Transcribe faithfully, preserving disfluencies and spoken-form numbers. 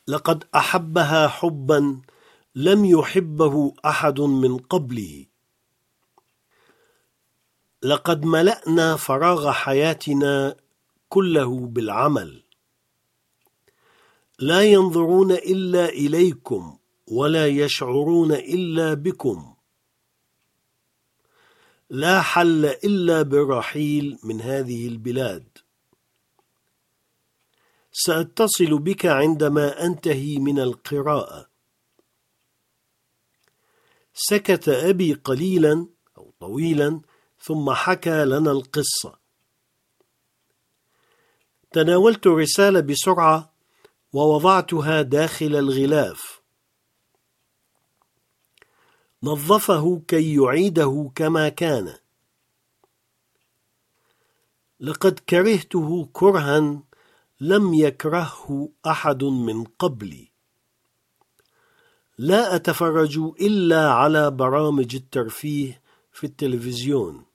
لقد أحبها حبا لم يحبه أحد من قبله. لقد ملأنا فراغ حياتنا كله بالعمل. لا ينظرون إلا إليكم ولا يشعرون إلا بكم. لا حل إلا بالرحيل من هذه البلاد. سأتصل بك عندما أنتهي من القراءة. سكت أبي قليلا أو طويلا ثم حكى لنا القصة. تناولت الرسالة بسرعة ووضعتها داخل الغلاف. نظفه كي يعيده كما كان. لقد كرهته كرها لم يكرهه أحد من قبلي. لا أتفرج إلا على برامج الترفيه في التلفزيون.